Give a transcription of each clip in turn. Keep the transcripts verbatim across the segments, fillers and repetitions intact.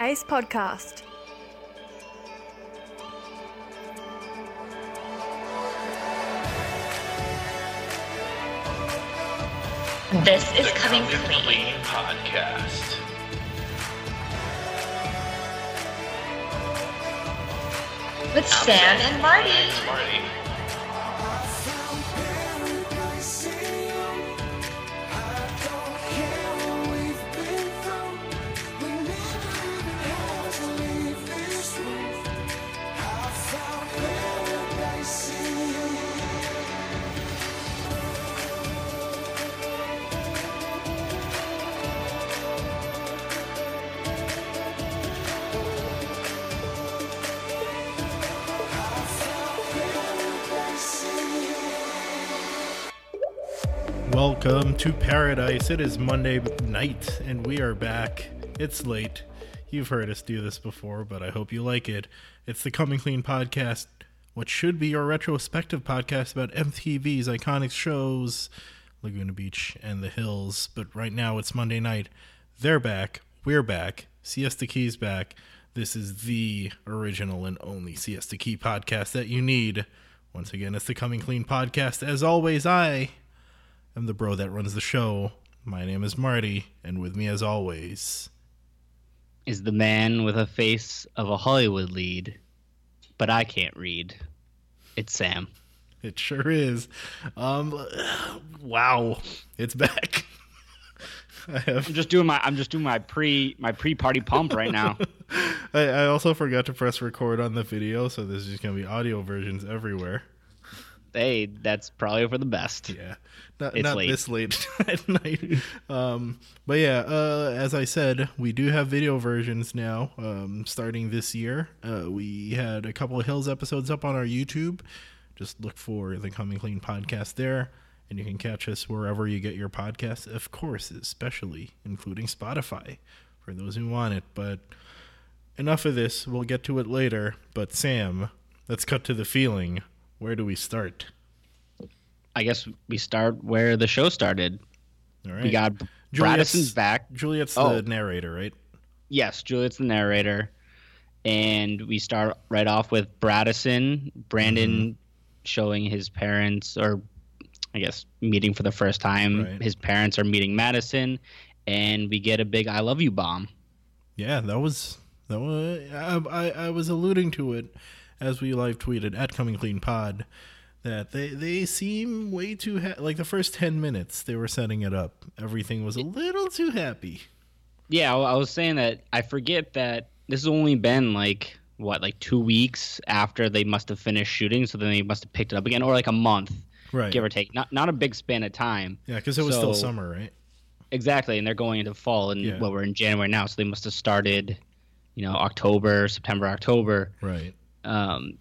Ace Podcast. This is the Coming Coming Clean. Clean podcast. With Sam and Marty. It's Marty. Welcome to Paradise. It is Monday night and we are back. It's late. You've heard us do this before, but I hope you like it. It's the Coming Clean podcast, what should be your retrospective podcast about M T V's iconic shows, Laguna Beach and The Hills. But right now it's Monday night. They're back. We're back. Siesta Key's back. This is the original and only Siesta Key podcast that you need. Once again, it's the Coming Clean podcast. As always, I... I'm the bro that runs the show. My name is Marty, and with me as always is the man with a face of a Hollywood lead, but I can't read. It's Sam. It sure is. Um, wow, it's back. I have. I'm just doing my. I'm just doing my pre my pre party pump right now. I, I also forgot to press record on the video, so there's just gonna be audio versions everywhere. Hey, that's probably for the best. Yeah, not, it's not late. this late at night. Um, but yeah, uh, as I said, we do have video versions now. Um, starting this year, uh, we had a couple of Hills episodes up on our YouTube. Just look for the Coming Clean podcast there, and you can catch us wherever you get your podcasts. Of course, especially including Spotify for those who want it. But enough of this. We'll get to it later. But Sam, let's cut to the feeling. Where do we start? I guess we start where the show started. All right. We got Juliet's Bradison's back. Juliet's Oh. the narrator, right? Yes, Juliet's the narrator. And we start right off with Bradison, Brandon Mm-hmm. showing his parents, or I guess meeting for the first time. Right. His parents are meeting Madison, and we get a big I love you bomb. Yeah, that was that was. I, I, I was alluding to it as we live tweeted at Coming Clean Pod that they they seem way too ha- like the first ten minutes they were setting it up. Everything was a little too happy. Yeah, I was saying that I forget that this has only been like what, like two weeks after they must have finished shooting, so then they must have picked it up again, or like a month, Right. give or take. Not not a big span of time. Yeah, because it was still So- summer, right? Exactly, and they're going into fall, and Yeah. well, we're in January now, so they must have started, you know, October, September, October. Right. Um,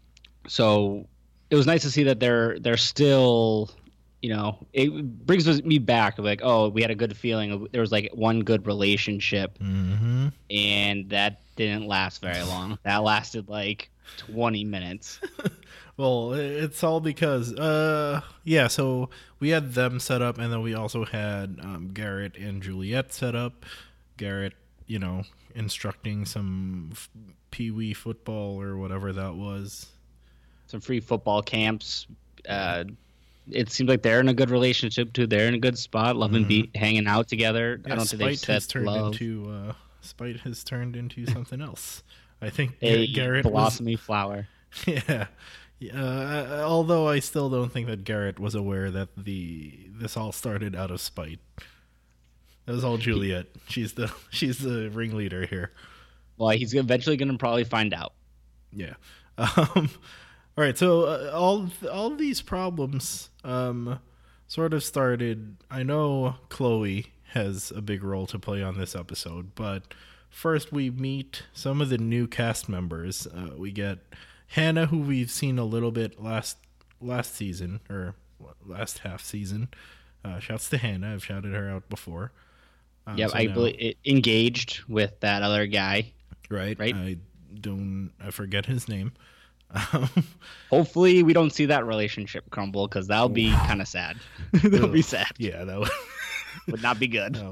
so it was nice to see that they're they're still, you know, it brings me back like, oh, we had a good feeling. There was like one good relationship, Mm-hmm. and that didn't last very long. That lasted like twenty minutes. Well, it's all because, uh, yeah, so we had them set up, and then we also had um, Garrett and Juliet set up. Garrett, you know, instructing some f- pee-wee football or whatever that was. Some free football camps. Uh, it seems like they're in a good relationship too. They're in a good spot. Love and be hanging out together. Yeah, I don't think they've Spite has said turned love. into uh, Spite has turned into something else. I think A Garrett was, blossomy flower. yeah. Uh, although I still don't think that Garrett was aware that the this all started out of spite. That was all Juliet. She's the she's the ringleader here. Well, he's eventually going to probably find out. Yeah. Um, all right. So uh, all all these problems um, sort of started. I know Chloe has a big role to play on this episode, but first we meet some of the new cast members. Uh, we get Hannah, who we've seen a little bit last last season or last half season. Uh, shouts to Hannah. I've shouted her out before. Um, Yeah, so I now- believe it, engaged with that other guy. right. right? I don't. I forget his name. Um, Hopefully, we don't see that relationship crumble because that'll be kind of sad. That'll be sad. yeah, that would, Would not be good. that'll be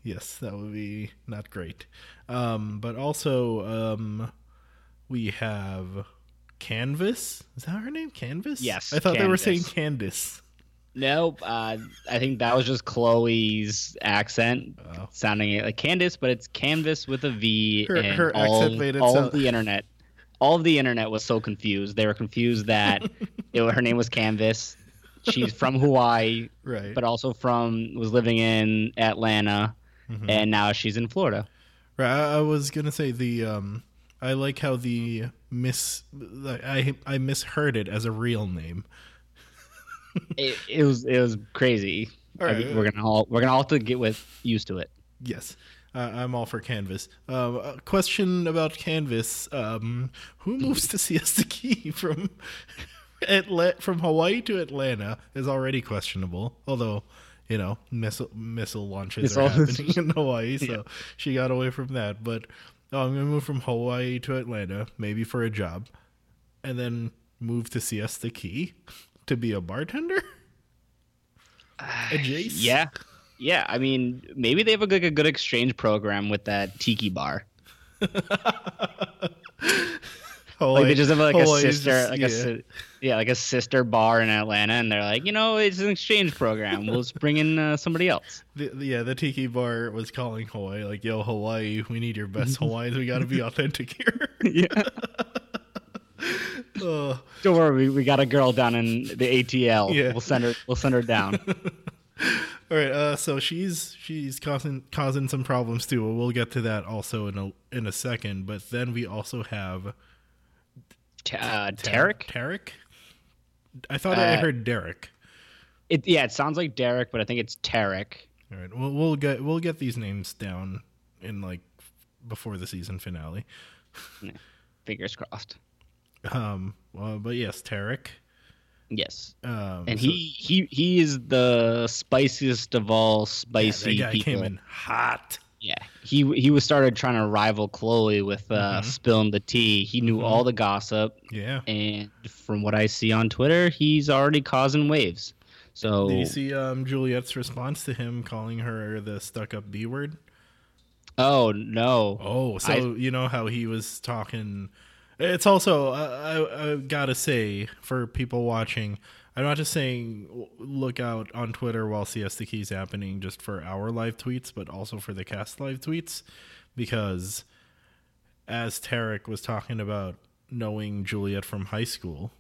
Yes, that would be not great. Um, but also, um, we have Canvas. Is that her name? Canvas? Yes, I thought they were Canvas. saying Candace. Nope. Uh, I think that was just Chloe's accent Oh. sounding like Candace, but it's Canvas with a V. Her- and her all, accent made it all sound- of the internet. All of the internet was so confused. They were confused that it, her name was Canvas. She's from Hawaii, Right. but also from was living in Atlanta, Mhm. and now she's in Florida. Right. I, I was gonna say the. Um, I like how the miss. I I misheard it as a real name. It, it was it was crazy. All right. I mean, we're gonna all we're gonna all have to get with used to it. Yes. Uh, I'm all for Canvas. Um, a question about Canvas. Um, who moves to Siesta Key from Atla- from Hawaii to Atlanta is already questionable. Although, you know, missile missile launches It's are all- happening in Hawaii, so Yeah. she got away from that. But oh, I'm gonna move from Hawaii to Atlanta, maybe for a job, and then move to Siesta Key to be a bartender. A Jace? Yeah, yeah. I mean, maybe they have a good, a good exchange program with that tiki bar. Like they just have like a Hawaii's sister, just- like yeah. a si- yeah, like a sister bar in Atlanta, and they're like, you know, it's an exchange program. We'll just bring in uh, somebody else. The, the- yeah, the tiki bar was calling Hawaii like, "Yo, Hawaii, we need your best Hawaiians. We got to be authentic here." Yeah. Uh, Don't worry, we, we got a girl down in the A T L. Yeah. We'll send her. We'll send her down. all right, uh, so she's she's causing causing some problems too. We'll get to that also in a in a second. But then we also have T- uh, Tarek. Tarek. I thought I Uh, heard Derek. It yeah, it sounds like Derek, but I think it's Tarek. All right, we'll we'll get we'll get these names down in like before the season finale. Fingers crossed. Um, well, but yes, Tarek. Yes. Um, And so- he, he he is the spiciest of all yeah, spicy that guy people. came in hot. Yeah, he he was started trying to rival Chloe with uh, Mhm. spilling the tea. He knew Mhm. all the gossip, Yeah. and from what I see on Twitter, he's already causing waves. So Did you see um, Juliet's response to him calling her the stuck-up B word? oh no, Oh, so you know how he was talking. It's also I, I, I gotta say for people watching, I'm not just saying look out on Twitter while Siesta Key's happening just for our live tweets, but also for the cast live tweets, because as Tarek was talking about knowing Juliet from high school,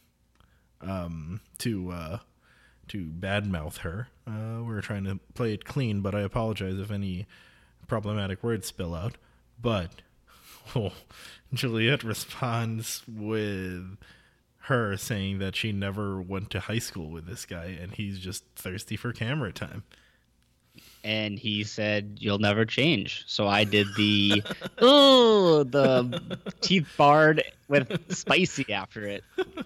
um, to uh, to badmouth her, uh, we're trying to play it clean, but I apologize if any problematic words spill out. But oh, Juliet responds with her saying that she never went to high school with this guy and he's just thirsty for camera time. and he said you'll never change. So I did the oh the teeth barred with spicy after it.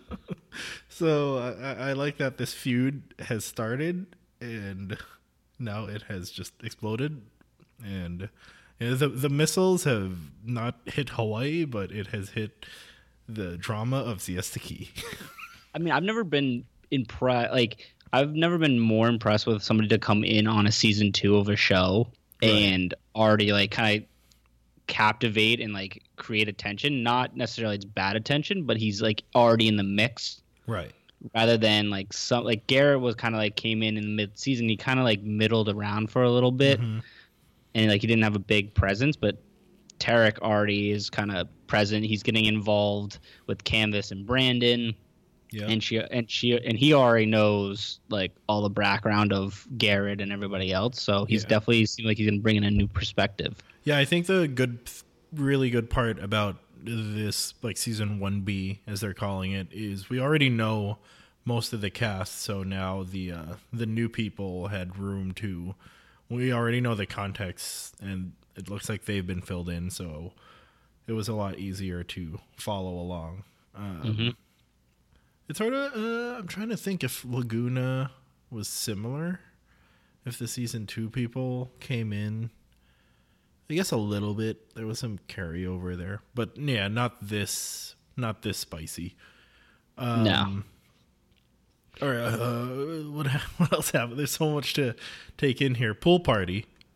So I, I like that this feud has started and now it has just exploded. And you know, the the missiles have not hit Hawaii, but it has hit the drama of Siesta Key. I mean, I've never been impressed. Like, I've never been more impressed with somebody to come in on a season two of a show Right. and already like kind of captivate and like create attention. Not necessarily it's bad attention, but he's like already in the mix. Right. Rather than like some like Garrett was kind of like came in in the mid season. He kind of like middled around for a little bit, Mhm. and like he didn't have a big presence. But Tarek already is kind of present. He's getting involved with Canvas and Brandon. Yeah. And she and she and he already knows like all the background of Garrett and everybody else, so he's Yeah. definitely seemed like he's gonna bring in a new perspective. Yeah, I think the good, really good part about this, like season one B, as they're calling it, is we already know most of the cast. So now the uh, the new people had room to. We already know the context, and it looks like they've been filled in. So it was a lot easier to follow along. Um, Mm-hmm. It's sort of. Uh, I'm trying to think if Laguna was similar. If the season two people came in. I guess a little bit. There was some carryover there, but yeah, not this, not this spicy. Um, No. All right. Uh, what what else happened? There's so much to take in here. Pool party.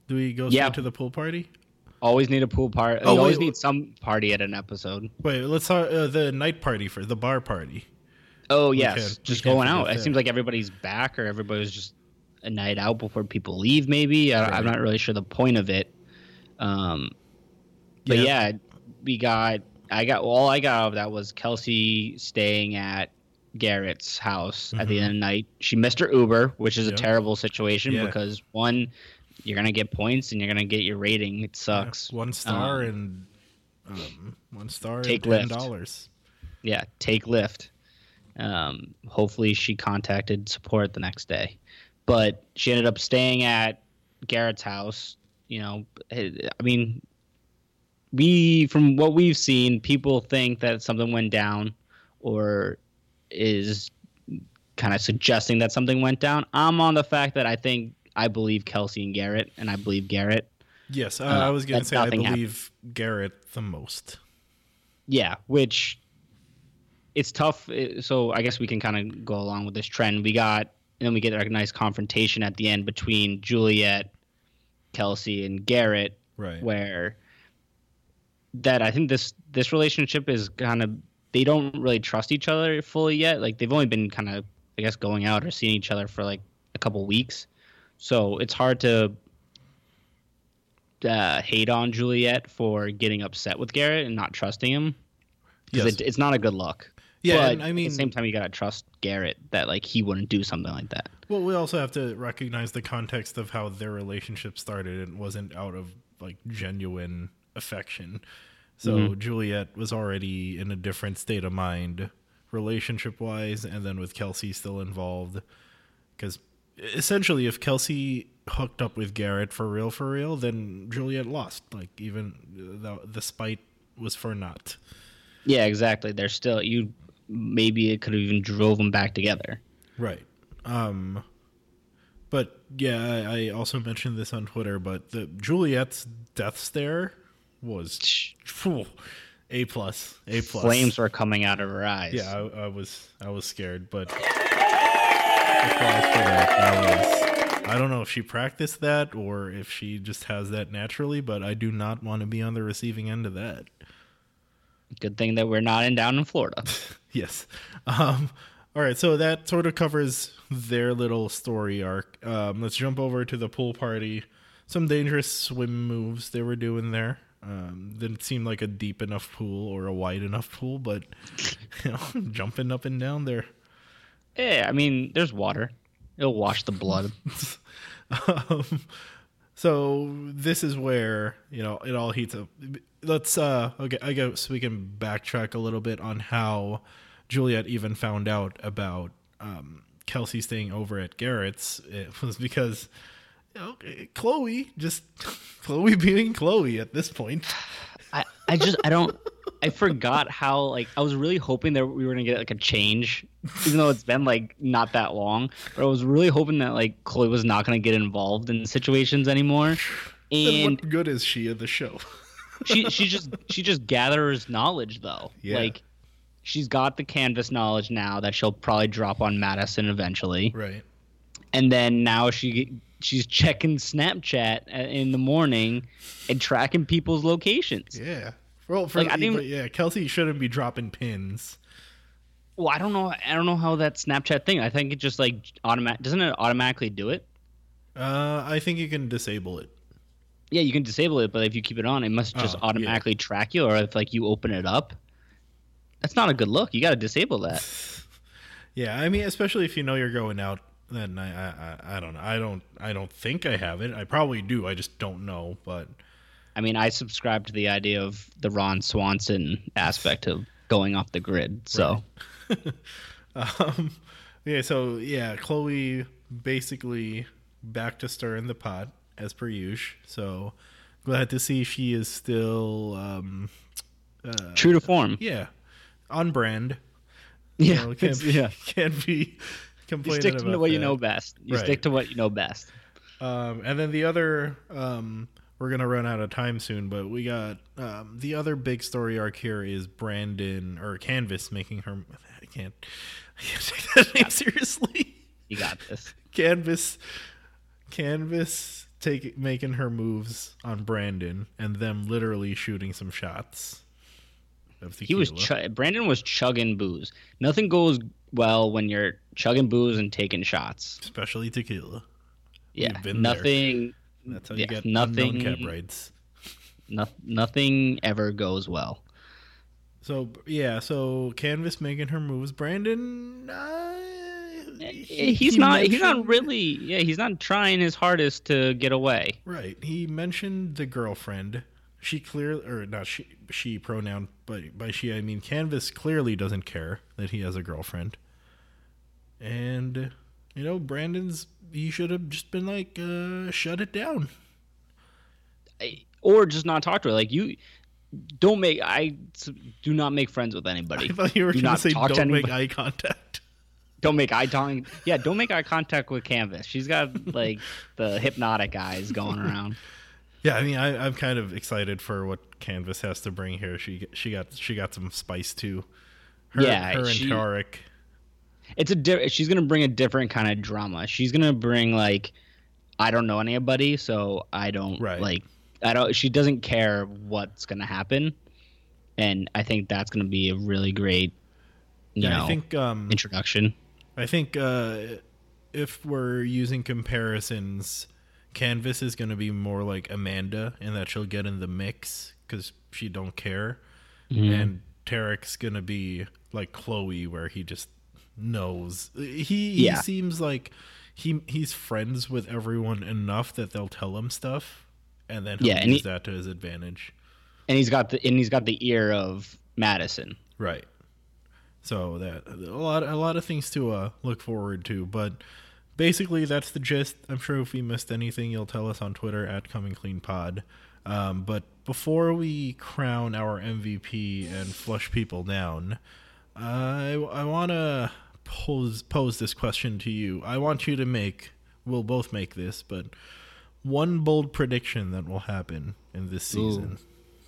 Do we go Yeah. straight to the pool party? Always need a pool party. Oh, you always wait, need some party at an episode. Wait, let's talk uh, the night party for the bar party. Oh We yes, can't- we just can't going out. forget It that. seems like everybody's back, or everybody's just a night out before people leave. Maybe I, Right. I'm not really sure the point of it. Um, but Yeah. yeah. we got. I got all I got out of that was Kelsey staying at Garrett's house at the Mhm. end of the night. She missed her Uber, which is Yep. a terrible situation Yeah. because one, you're gonna get points and you're gonna get your rating. It sucks. Yeah, one star Um, and um, one star take and ten Lyft. dollars. Yeah, take Lyft. Um, hopefully she contacted support the next day, but she ended up staying at Garrett's house. You know, I mean, we from what we've seen, people think that something went down, or is kind of suggesting that something went down. I'm on the fact that I think I believe Kelsey and Garrett, and I believe Garrett. Yes, uh, Uh, I was going to that say I nothing believe Garrett the most. Yeah, which it's tough. eh, So I guess we can kind of go along with this trend. We got, and then we get a nice confrontation at the end between Juliet, Kelsey, and Garrett, Right. where that I think this this relationship is kind of, they don't really trust each other fully yet. Like they've only been kind of, I guess, going out or seeing each other for like a couple weeks, so it's hard to uh, hate on Juliet for getting upset with Garrett and not trusting him. Because Yes. it, it's not a good look. Yeah, but and I mean- at the same time, you gotta trust Garrett that like he wouldn't do something like that. Well, we also have to recognize the context of how their relationship started. It wasn't out of like genuine affection. So Mhm. Juliet was already in a different state of mind, relationship wise, and then with Kelsey still involved. Because essentially, if Kelsey hooked up with Garrett for real, for real, then Juliet lost. Like even the, the spite was for naught. Yeah, exactly. They're still you. Maybe it could have even drove them back together. Right. Um, but yeah, I, I also mentioned this on Twitter, but the Juliet's death stare was phew, A plus, A plus. Flames were coming out of her eyes. Yeah, I, I was, I was scared, but applause for that. That was, I don't know if she practiced that or if she just has that naturally, but I do not want to be on the receiving end of that. Good thing that we're not in down in Florida. Yes. Um, all right. So that sort of covers their little story arc. Um, let's jump over to the pool party. Some dangerous swim moves they were doing there. Um, didn't seem like a deep enough pool or a wide enough pool, but you know, jumping up and down there. Yeah, I mean, there's water. It'll wash the blood. um, so this is where you know it all heats up. Let's uh okay, I guess we can backtrack a little bit on how Juliet even found out about um, Kelsey staying over at Garrett's. It was because you know, Chloe just Chloe being Chloe at this point. I, I just I don't I forgot how like I was really hoping that we were gonna get like a change, even though it's been like not that long. But I was really hoping that like Chloe was not gonna get involved in situations anymore. Then And what good is she in the show? she she just she just gathers knowledge though. Yeah. Like she's got the canvas knowledge now that she'll probably drop on Madison eventually. Right. And then now she she's checking Snapchat in the morning and tracking people's locations. Yeah. Well, for Like, I didn't but yeah, Kelsey shouldn't be dropping pins. Well, I don't know. I don't know how that Snapchat thing. I think it just like automatic. Doesn't it automatically do it? Uh, I think you can disable it. Yeah, you can disable it, but if you keep it on, it must just Oh, yeah. automatically track you. Or if like you open it up, that's not a good look. You got to disable that. Yeah, I mean, especially if you know you're going out, then I, I, I, I don't know. I don't, I don't think I have it. I probably do. I just don't know. But I mean, I subscribe to the idea of the Ron Swanson aspect of going off the grid. So um, yeah, so yeah, Chloe basically back to stirring the pot as per usual. So glad to see she is still, um, uh, true to form. yeah, on brand. Yeah, You know, can't it's- be, yeah. can't be You complaining stick to about what you that. know best. You Right. stick to what you know best. Um, and then the other, um, we're gonna run out of time soon, but we got um, the other big story arc here is Brandon or Canvas making her. I can't, I can't take that name seriously. You got this. Canvas, Canvas take making her moves on Brandon and them literally shooting some shots of He was tequila. ch- Brandon was chugging booze. Nothing goes well when you're chugging booze and taking shots. Especially tequila. Yeah, We've been there. nothing. That's how yeah, you get nothing. unknown cab rides. No, nothing ever goes well. So yeah, so Canvas making her moves. Brandon, uh, he- he's he not. He's not mentioned- really. Yeah, he's not trying his hardest to get away. Right. He mentioned the girlfriend. She clearly, or not she, she pronoun, but by she I mean Canvas clearly doesn't care that he has a girlfriend. And you know, Brandon's he should have just been like, uh, shut it down. Or just not talk to her. Like you, don't make. I do not make friends with anybody. I thought you were Do going to not say talk to don't make anybody. eye contact. Don't make eye contact. Yeah, don't make eye contact with Canvas. She's got like the hypnotic eyes going around. Yeah, I mean, I, I'm kind of excited for what Canvas has to bring here. She she got she got some spice too. Her, Yeah, her and she- Tarek. It's a. Di- she's gonna bring a different kind of drama. She's gonna bring like, I don't know anybody, so I don't Right. like. I don't. She doesn't care what's gonna happen, and I think that's gonna be a really great, you Yeah, know, I think um, introduction. I think uh, if we're using comparisons, Canvas is going to be more like Amanda in that she'll get in the mix because she don't care, Mm-hmm. and Tarek's going to be like Chloe, where he just knows. He, Yeah. he seems like he he's friends with everyone enough that they'll tell him stuff, and then he'll Yeah, and use he- that to his advantage. And he's got the and he's got the ear of Madison. Right. So that a lot, a lot of things to uh, look forward to, but basically that's the gist. I'm sure if we missed anything, you'll tell us on Twitter at Coming Clean Pod. Um, but before we crown our M V P and flush people down, I I want to pose pose this question to you. I want you to make. We'll both make this, but one bold prediction that will happen in this season.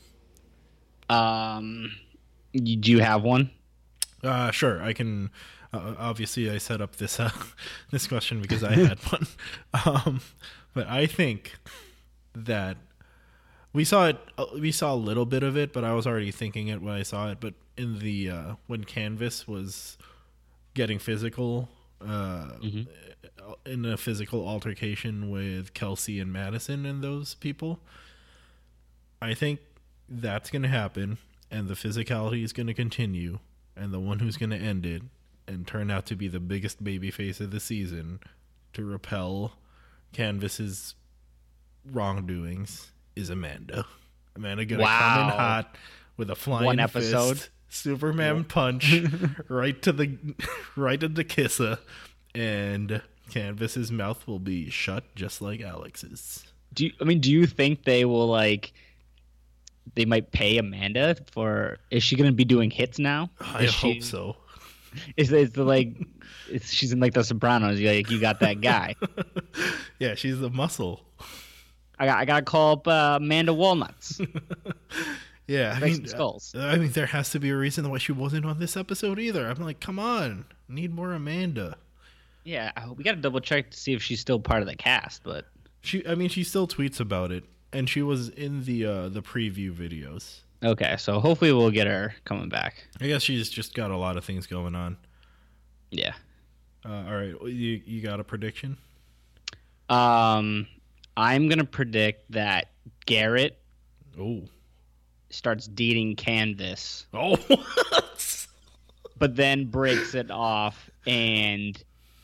Um, you, do you have one? Uh, sure, I can. Uh, obviously, I set up this uh, this question because I had one. Um, but I think that we saw it. Uh, we saw a little bit of it, but I was already thinking it when I saw it. But in the uh, when Canvas was getting physical, uh, in a physical altercation with Kelsey and Madison and those people, I think that's going to happen, and the physicality is going to continue. And the one who's going to end it and turn out to be the biggest babyface of the season to repel Canvas's wrongdoings is Amanda. Amanda going to come in Wow. hot with a flying One episode. fist, Superman punch right to the right to the kisser, and Canvas's mouth will be shut just like Alex's. Do you, I mean? Do you think they will like? They might pay Amanda for. Is she going to be doing hits now? I Is hope she, so. Is it's the like? It's, she's in like The Sopranos. You like you got that guy. Yeah, she's the muscle. I got I got to call up uh, Amanda Walnuts. Yeah, I Break mean, some skulls. uh, I mean, there has to be a reason why she wasn't on this episode either. I'm like, come on, need more Amanda. Yeah, I- we got to double check to see if she's still part of the cast. But She, I mean, she still tweets about it, and she was in the uh, the preview videos. okay, so hopefully we'll get her coming back. I guess she's just got a lot of things going on. Yeah. Uh, all right, you you got a prediction? Um, I'm gonna predict that Garrett Oh, starts dating Canvas, oh, but then breaks it off, and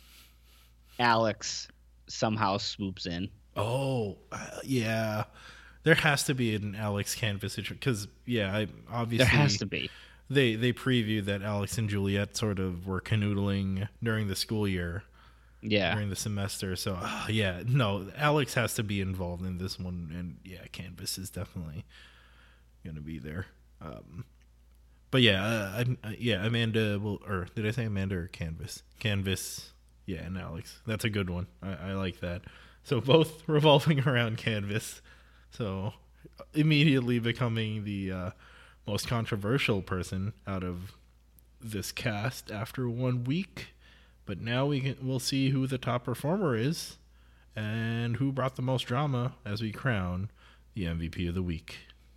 Alex somehow swoops in. oh, uh, yeah. There has to be an Alex Canvas because yeah, I obviously There has to be. They they previewed that Alex and Juliet sort of were canoodling during the school year, Yeah. during the semester. So uh, yeah, no, Alex has to be involved in this one, and yeah, Canvas is definitely gonna be there. Um, but yeah, uh, I'm, uh, yeah, Amanda will, or did I say Amanda or Canvas? Canvas, yeah, and Alex. That's a good one. I, I like that. So both revolving around Canvas. So immediately becoming the uh, most controversial person out of this cast after one week. But now we can we'll see who the top performer is, And who brought the most drama as we crown the M V P of the week?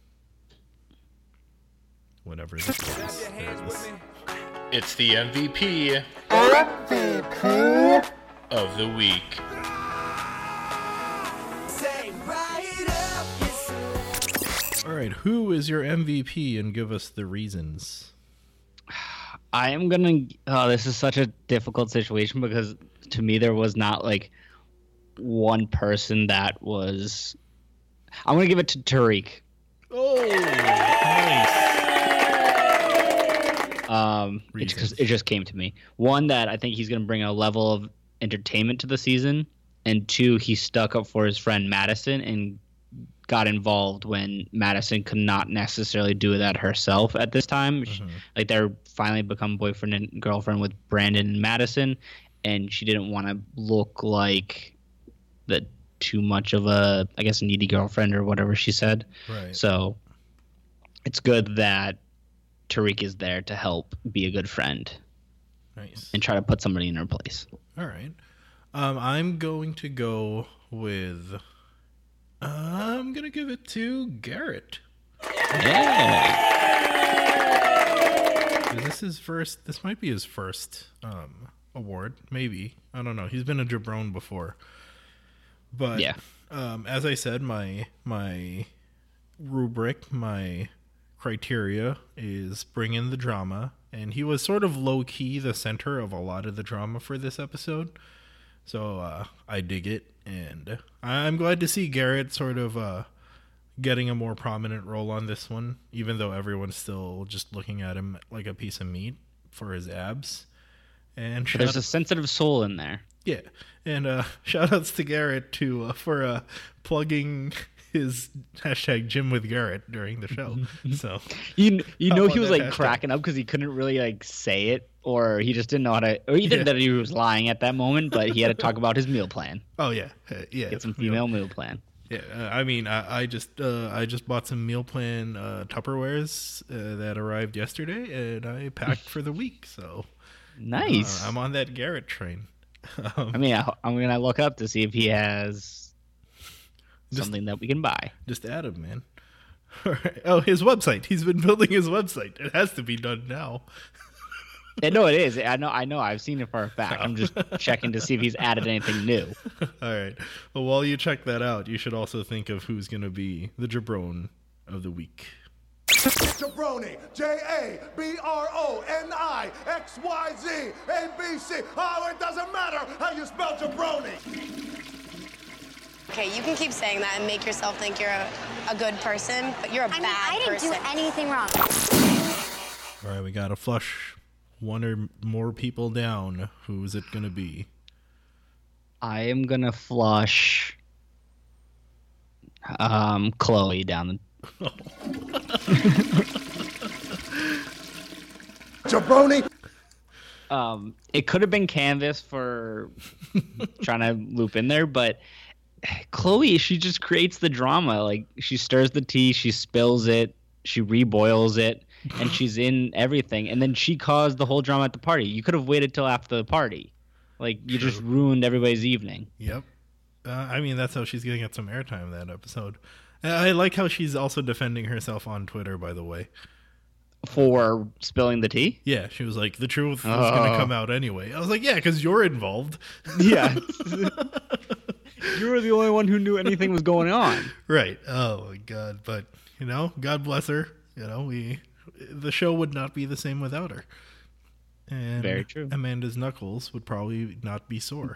Whatever this is. There it is. It's the M V P of the week. All right, who is your M V P, and give us the reasons? I am gonna. Oh, this is such a difficult situation because to me there was not like one person that was. I'm gonna give it to Tariq. Oh, nice. Um, it's because it just came to me. One, that I think he's gonna bring a level of entertainment to the season, and two, he stuck up for his friend Madison and got involved when Madison could not necessarily do that herself at this time. Mm-hmm. Like they're finally become boyfriend and girlfriend with Brandon and Madison, and she didn't want to look like the too much of a, I guess, needy girlfriend or whatever she said. Right. So it's good that Tariq is there to help be a good friend. Nice. And try to put somebody in her place. All right. Um, I'm going to go with. Uh, I'm gonna give it to Garrett. Yeah. This is first. This might be his first um, award. Maybe, I don't know. He's been a jabron before, but yeah. Um, as I said, my my rubric, my criteria is bring in the drama, and he was sort of low key the center of a lot of the drama for this episode. So uh, I dig it, and I'm glad to see Garrett sort of uh, getting a more prominent role on this one, even though everyone's still just looking at him like a piece of meat for his abs. And there's a sensitive soul in there. Yeah, and uh, shout outs to Garrett too uh, for uh, plugging his hashtag Gym with Garrett during the show. So you you know he was like hashtag. cracking up because he couldn't really like say it, or he just didn't know how to, or either yeah. that he was lying at that moment, but he had to talk about his meal plan. Oh yeah, uh, yeah. Get some female meal plan. Yeah, uh, I mean, I, I just uh, I just bought some meal plan uh, Tupperwares uh, that arrived yesterday, and I packed for the week. So nice. Uh, I'm on that Garrett train. um, I mean, I, I'm gonna look up to see if he has just, something that we can buy. Just add him, man. All right. Oh, his website. He's been building his website. It has to be done now. Yeah, no, it is. I know. I know. I've seen it for a fact. I'm just checking to see if he's added anything new. All right. Well, while you check that out, you should also think of who's going to be the jabron of the week. Jabroni, J A B R O N I X Y Z A B C. Oh, it doesn't matter how you spell jabroni. Okay, you can keep saying that and make yourself think you're a, a good person, but you're a I bad mean, I didn't person. do anything wrong. All right, we got to flush one or more people down. Who is it going to be? I am going to flush um, Chloe down the... Jabroni. Um, it could have been Canvas for trying to loop in there, but Chloe, she just creates the drama. Like, she stirs the tea, she spills it, she reboils it, and she's in everything. And then she caused the whole drama at the party. You could have waited till after the party. Like, you True. just ruined everybody's evening. Yep. Uh, I mean, that's how she's going to get some airtime that episode. I like how she's also defending herself on Twitter, by the way. For spilling the tea? Yeah, she was like, the truth was Oh. going to come out anyway. I was like, yeah, because you're involved. Yeah. You were the only one who knew anything was going on. Right. Oh, my God. But, you know, God bless her. You know, we the show would not be the same without her. And Very true. Amanda's knuckles would probably not be sore.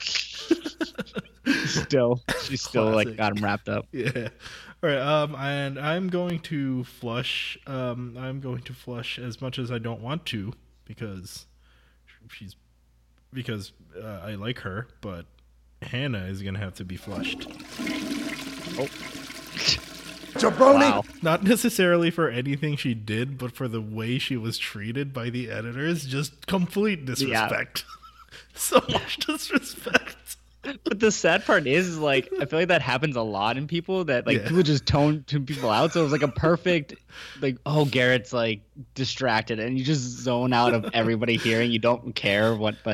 Still. She's still, Classic. like, got him wrapped up. Yeah. All right. Um, and I'm going to flush. Um, I'm going to flush as much as I don't want to because she's because uh, I like her, but Hannah is going to have to be flushed. Oh. Jabroni. Wow. Not necessarily for anything she did, but for the way she was treated by the editors. Just complete disrespect. So much disrespect. But the sad part is, is, like, I feel like that happens a lot in people that, like, Yeah. people just tone tune people out. So it was, like, a perfect, like, oh, Garrett's, like, distracted. And you just zone out of everybody hearing. You don't care what, like,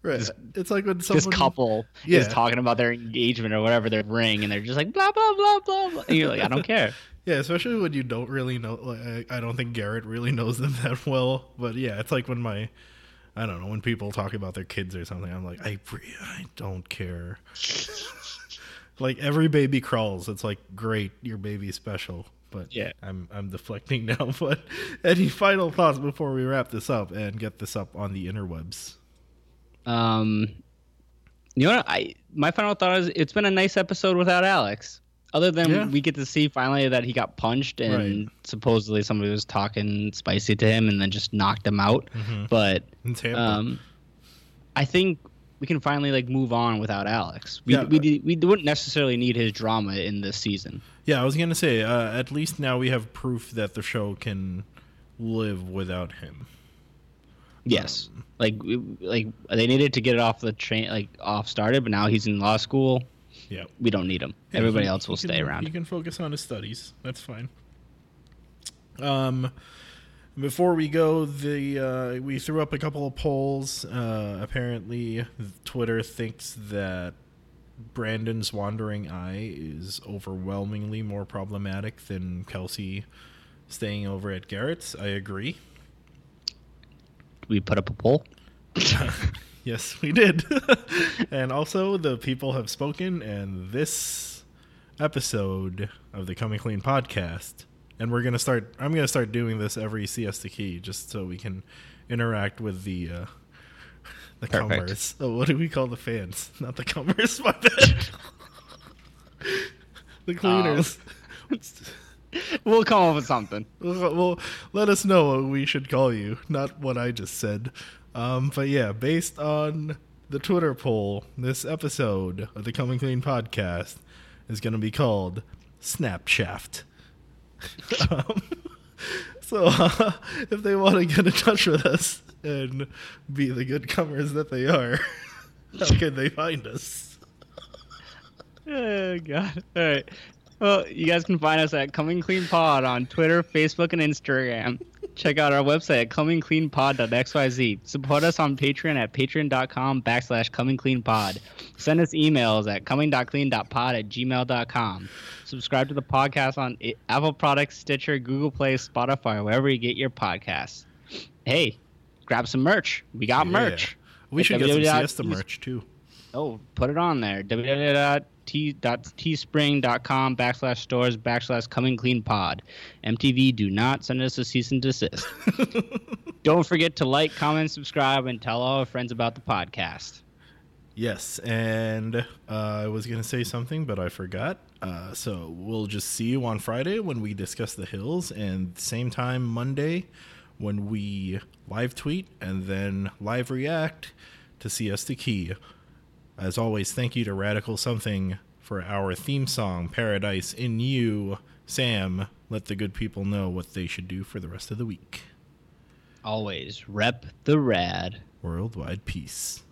Right. this, It's like when someone this couple Yeah. is talking about their engagement or whatever, their ring, and they're just like blah blah blah blah blah. And you're like, I don't care. Yeah, especially when you don't really know. Like, I I don't think Garrett really knows them that well. But yeah, it's like when my, I don't know, when people talk about their kids or something, I'm like, I, re- I don't care. Like every baby crawls. It's like, great, your baby's special. But Yeah. I'm I'm deflecting now. But any final thoughts before we wrap this up and get this up on the interwebs? Um, you know what? I my final thought is it's been a nice episode without Alex. Other than Yeah. we get to see finally that he got punched and Right. supposedly somebody was talking spicy to him and then just knocked him out. Mhm. But In Tampa. um, I think we can finally like move on without Alex. We Yeah. we we wouldn't necessarily need his drama in this season. Yeah, I was gonna say. Uh, at least now we have proof that the show can live without him. Yes, like we- like they needed to get it off the train, like off started, but now he's in law school. Yeah. We don't need him. Yeah, Everybody he- else will he can- stay around. He can focus on his studies. That's fine. Um, before we go, the uh, we threw up a couple of polls. Uh, apparently, Twitter thinks that Brandon's wandering eye is overwhelmingly more problematic than Kelsey staying over at Garrett's. I agree. We put up a poll. Yes, we did. And also, the people have spoken, and this episode of the Coming Clean podcast, and we're gonna start. I'm gonna start doing this every Siesta Key, just so we can interact with the uh, the Perfect. comers. Oh, what do we call the fans? Not the comers. My bad. The cleaners. We'll come up with something. Well, well, let us know what we should call you, not what I just said. Um, but yeah, based on the Twitter poll, this episode of the Coming Clean podcast is going to be called Snapshaft. um, so uh, if they want to get in touch with us and be the good comers that they are, how can they find us? Oh god. All right. Well, you guys can find us at Coming Clean Pod on Twitter, Facebook, and Instagram. Check out our website at coming clean pod dot x y z. Support us on Patreon at patreon.com backslash comingcleanpod. Send us emails at coming.clean.pod at gmail.com. Subscribe to the podcast on I- Apple Products, Stitcher, Google Play, Spotify, wherever you get your podcasts. Hey, grab some merch. We got Yeah. merch. We At should get some w w w dot Siesta merch too. Oh, put it on there. www.teespring.com backslash stores backslash coming clean pod. M T V, do not send us a cease and desist. Don't forget to like, comment, subscribe, and tell all our friends about the podcast. Yes, and uh, I was going to say something, but I forgot. Uh, so we'll just see you on Friday when we discuss the Hills, and same time Monday when we live tweet and then live react to Siesta Key. As always, thank you to Radical Something for our theme song, Paradise in You. Sam, let the good people know what they should do for the rest of the week. Always rep the rad. Worldwide peace.